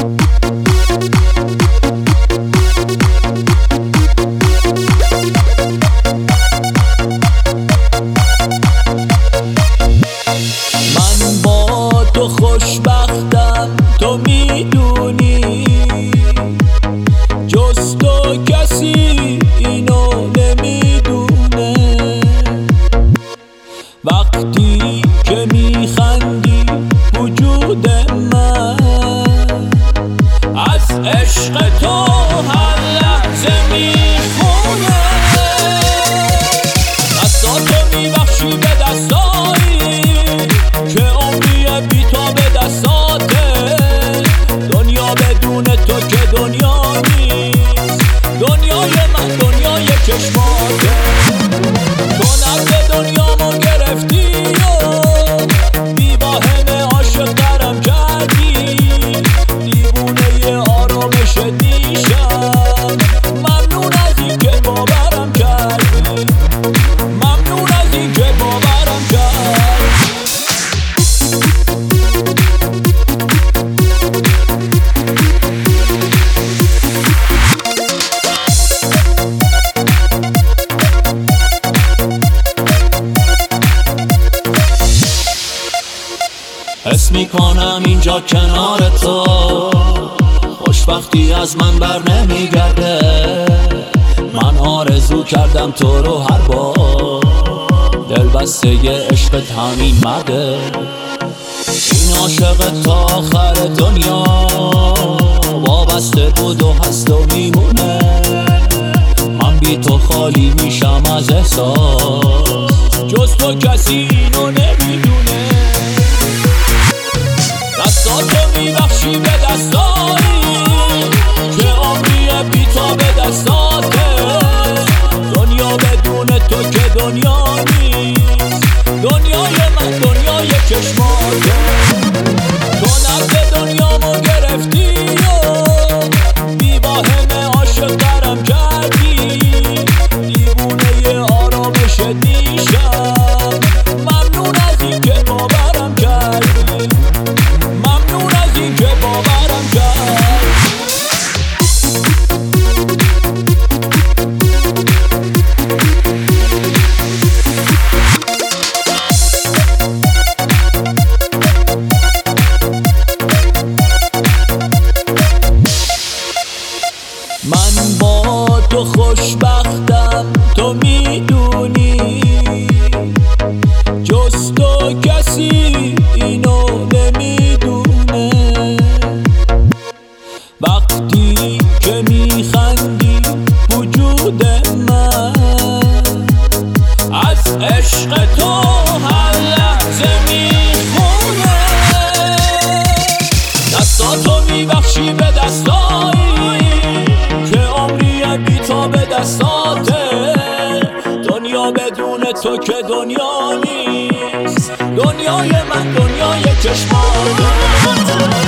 من با تو خوشبختم، تو میدونی، جز تو کسی اینو نمیدونه. وقتی که میخندی وجود من از عشق تو هر لحظه میخونه. دستاتو میبخشی به دستایی که عمری بی تو به دستاته. دنیا بدون تو که دنیا نیست، دنیای من دنیای چشماته. تو نبض دنیامو گرفتی و بی واهمه عاشق درم کردی. دیوونه آرامش دیشب، ممنون از این که باورم کردی، ممنون از این که باورم کردی. حس میکنم اینجا کنار تو خوشبختی از من بر نمیگرده. من آرزو کردم تو رو هر بار، دلبسته عشقت همین مرده. این عاشق تا آخر دنیا وابسته بود و هست و میمونه. من بی تو خالی میشم از احساس، جز تو کسی اینو نمیدونه. دستاتو میبخشی به دستایی که عمری بی تو به دستاته. دنیا بدون تو که دنیا نیست، دنیای من دنیای چشماته. تو نبض دنیامو گرفتی و بی واهمه عاشق درم کردی. دیوونه آرامش دیشب، ممنون از این که باورم کردی، ممنون از این که باورم کردی. من با تو خوشبختم، تو میدونی، جز تو کسی اینو نمیدونه. وقتی که میخندی وجود من از عشق تو هر لحظه میخونه. دستاتو میبخشی به دستایی که عمری بی تو به دستاته. دنیا بدون تو که دنیا نیست، دنیای من دنیای چشماته.